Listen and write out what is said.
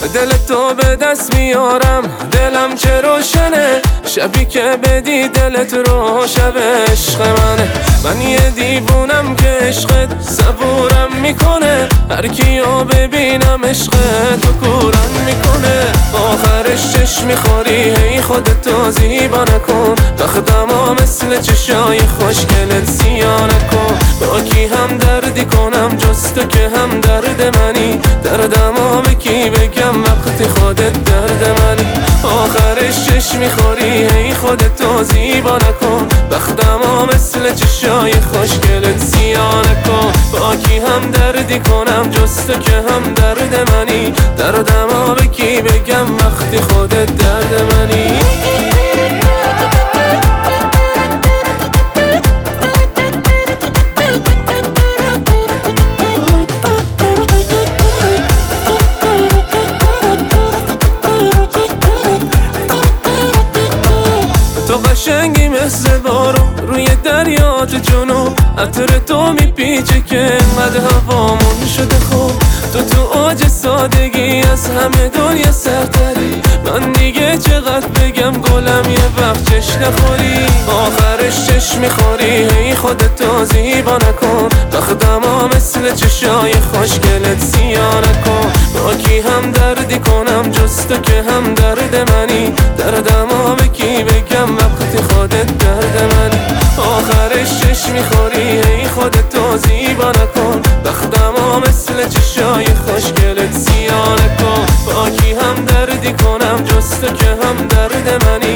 دل تو به دست میارم، دلم چه روشنه، شبی که بدی دلت رو شب عشق منه. من یه دیوونم که عشقت صبورم میکنه، هر کیو ببینم عشق تو کورم میکنه. آخرش چشم میخوری هی خودتو زیبا نکن، بختمو مثل چشای خوشگلت سیا نکن. با کی هم دردی کنم جز تو که هم درد منی، دردمو به کی بگم وقتی خودت درد منی. آخرش چشم میخوری هی خودتو زیبا نکن، بختمو مثل چشای خوشگلت سیا نکن. با کی هم دردی کنم جز تو که هم درد منی، دردمو به کی بگم وقتی خودت درد منی. تو قشنگی مثل بارون روی دریات جنوب، عطر تو میپیچه که انقدر هوامون شده خوب. تو اوج سادگی از همه دنیا سرتری، من دیگه چقدر بگم گلم یه وقت چش نخوری. آخرش چش میخوری هی خودتو زیبا نکن، بختمو مثل چشای خوشگلت سیا نکن. با کی هم دردی کنم جز تو که هم درد منی، دردمو به کی بگم وقتی خودت درد منی. آخرش چش میخوری هی خودتو زیبا نکن، بختمو مثل چشای خوشگلت سیا نکن. با کی هم دردی کنم جز تو که هم درد منی،